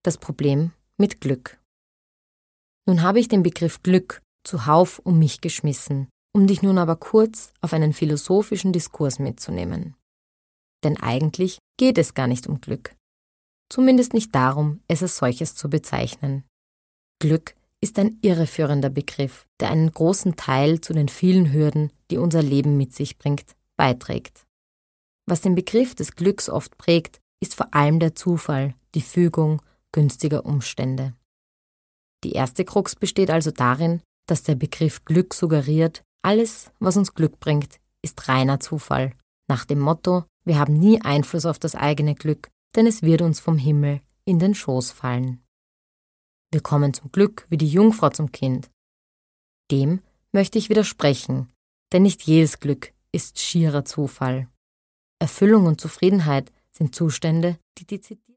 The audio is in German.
Das Problem mit Glück. Nun habe ich den Begriff Glück zuhauf um mich geschmissen, um dich nun aber kurz auf einen philosophischen Diskurs mitzunehmen. Denn eigentlich geht es gar nicht um Glück. Zumindest nicht darum, es als solches zu bezeichnen. Glück ist ein irreführender Begriff, der einen großen Teil zu den vielen Hürden, die unser Leben mit sich bringt, beiträgt. Was den Begriff des Glücks oft prägt, ist vor allem der Zufall, die Fügung günstiger Umstände. Die erste Krux besteht also darin, dass der Begriff Glück suggeriert, alles, was uns Glück bringt, ist reiner Zufall, nach dem Motto, wir haben nie Einfluss auf das eigene Glück, denn es wird uns vom Himmel in den Schoß fallen. Wir kommen zum Glück wie die Jungfrau zum Kind. Dem möchte ich widersprechen, denn nicht jedes Glück ist schierer Zufall. Erfüllung und Zufriedenheit sind Zustände, die dezidiert